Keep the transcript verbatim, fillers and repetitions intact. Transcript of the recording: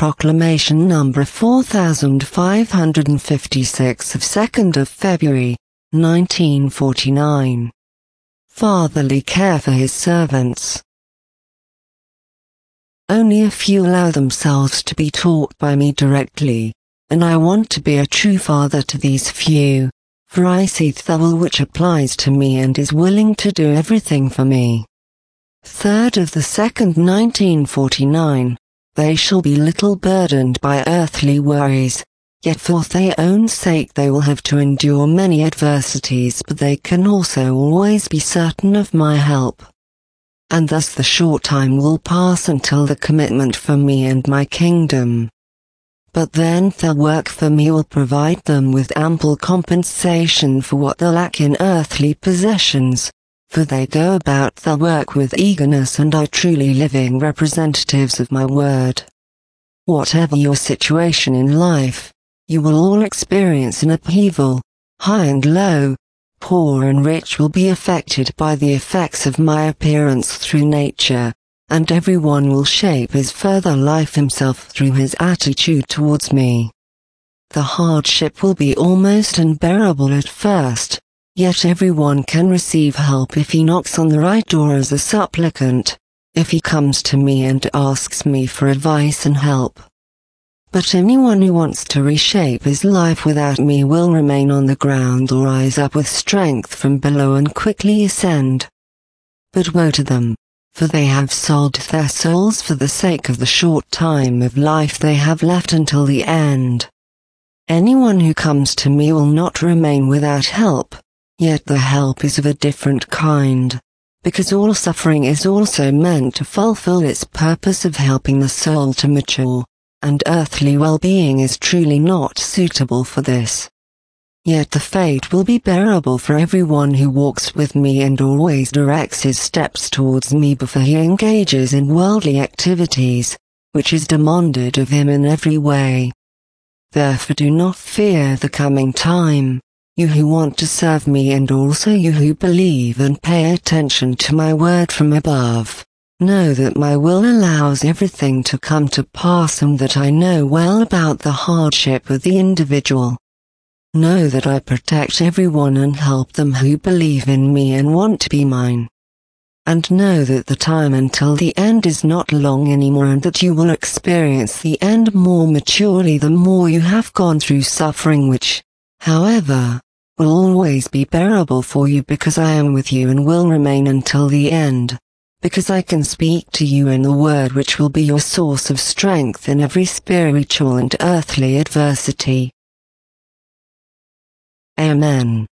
Proclamation number four thousand five hundred fifty-six of second of February, nineteen forty-nine. Fatherly care for his servants. Only a few allow themselves to be taught by me directly, and I want to be a true father to these few, for I see the will which applies to me and is willing to do everything for me. Third of the second nineteen forty-nine. They shall be little burdened by earthly worries, yet for their own sake they will have to endure many adversities, but they can also always be certain of my help. And thus the short time will pass until the commitment for me and my kingdom. But then their work for me will provide them with ample compensation for what they lack in earthly possessions, for they go about their work with eagerness and are truly living representatives of my word. Whatever your situation in life, you will all experience an upheaval. High and low, poor and rich will be affected by the effects of my appearance through nature, and everyone will shape his further life himself through his attitude towards me. The hardship will be almost unbearable at first, yet everyone can receive help if he knocks on the right door as a supplicant, if he comes to me and asks me for advice and help. But anyone who wants to reshape his life without me will remain on the ground or rise up with strength from below and quickly ascend. But woe to them, for they have sold their souls for the sake of the short time of life they have left until the end. Anyone who comes to me will not remain without help. Yet the help is of a different kind, because all suffering is also meant to fulfill its purpose of helping the soul to mature, and earthly well-being is truly not suitable for this. Yet the fate will be bearable for everyone who walks with me and always directs his steps towards me before he engages in worldly activities, which is demanded of him in every way. Therefore do not fear the coming time. You who want to serve me and also you who believe and pay attention to my word from above, know that my will allows everything to come to pass and that I know well about the hardship of the individual. Know that I protect everyone and help them who believe in me and want to be mine. And know that the time until the end is not long anymore and that you will experience the end more maturely the more you have gone through suffering which, however, will always be bearable for you because I am with you and will remain until the end, because I can speak to you in the word which will be your source of strength in every spiritual and earthly adversity. Amen.